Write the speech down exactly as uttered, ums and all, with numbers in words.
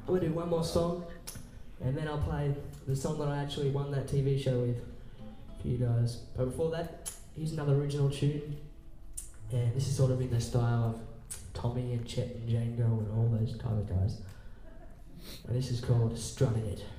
I'm gonna do one more song, and then I'll play the song that I actually won that T V show with for you guys. But before that, here's another original tune, and this is sort of in the style of Tommy and Chet and Django and all those type of guys. And this is called Strutting It.